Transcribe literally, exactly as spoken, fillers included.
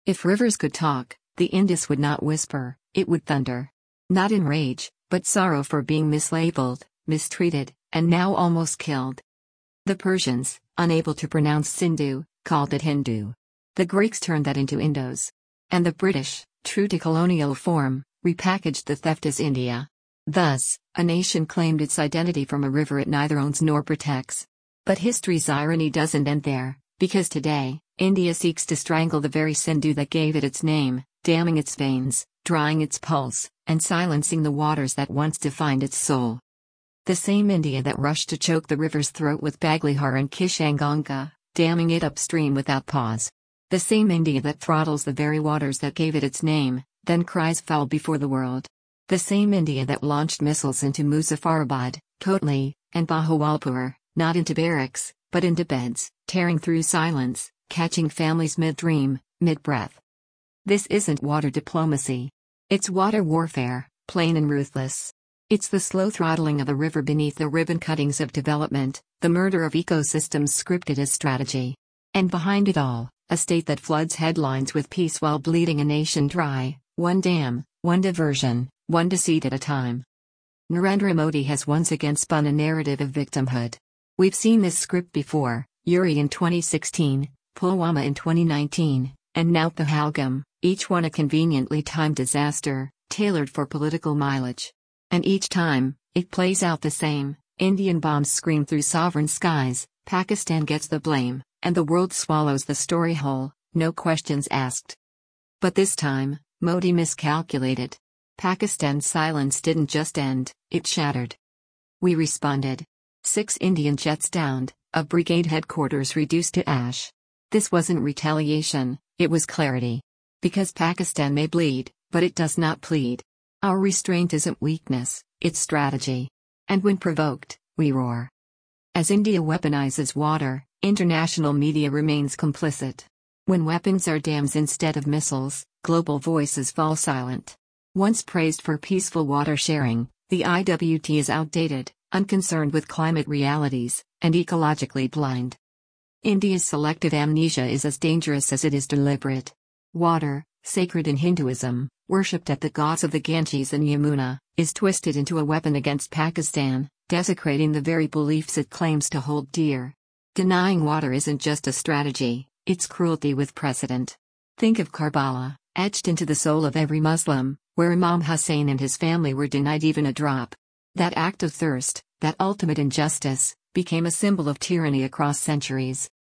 If rivers could talk, the Indus would not whisper, it would thunder. Not in rage, but sorrow for being mislabeled, mistreated, and now almost killed. The Persians, unable to pronounce Sindhu, called it Hindu. The Greeks turned that into Indos. And the British, true to colonial form, repackaged the theft as India. Thus, a nation claimed its identity from a river it neither owns nor protects. But history's irony doesn't end there, because today, India seeks to strangle the very Sindhu that gave it its name, damming its veins, drying its pulse, and silencing the waters that once defined its soul. The same India that rushed to choke the river's throat with Baglihar and Kishanganga, damming it upstream without pause. The same India that throttles the very waters that gave it its name, then cries foul before the world. The same India that launched missiles into Muzaffarabad, Kotli, and Bahawalpur, not into barracks, but into beds, tearing through silence, catching families mid-dream, mid-breath. This isn't water diplomacy. It's water warfare, plain and ruthless. It's the slow throttling of a river beneath the ribbon cuttings of development, the murder of ecosystems scripted as strategy. And behind it all, a state that floods headlines with peace while bleeding a nation dry, one dam, one diversion, one deceit at a time. Narendra Modi has once again spun a narrative of victimhood. We've seen this script before, Uri in twenty sixteen, Pulwama in twenty nineteen, and now Pahalgam, each one a conveniently timed disaster, tailored for political mileage. And each time, it plays out the same. Indian bombs scream through sovereign skies, Pakistan gets the blame, and the world swallows the story whole, no questions asked. But this time, Modi miscalculated. Pakistan's silence didn't just end, it shattered. We responded. Six Indian jets downed, a brigade headquarters reduced to ash. This wasn't retaliation, it was clarity. Because Pakistan may bleed, but it does not plead. Our restraint isn't weakness, it's strategy. And when provoked, we roar. As India weaponizes water, international media remains complicit. When weapons are dams instead of missiles, global voices fall silent. Once praised for peaceful water sharing, the I W T is outdated, unconcerned with climate realities, and ecologically blind. India's selective amnesia is as dangerous as it is deliberate. Water, sacred in Hinduism, worshipped at the gods of the Ganges and Yamuna, is twisted into a weapon against Pakistan, desecrating the very beliefs it claims to hold dear. Denying water isn't just a strategy, it's cruelty with precedent. Think of Karbala, etched into the soul of every Muslim, where Imam Hussein and his family were denied even a drop. That act of thirst, that ultimate injustice, became a symbol of tyranny across centuries.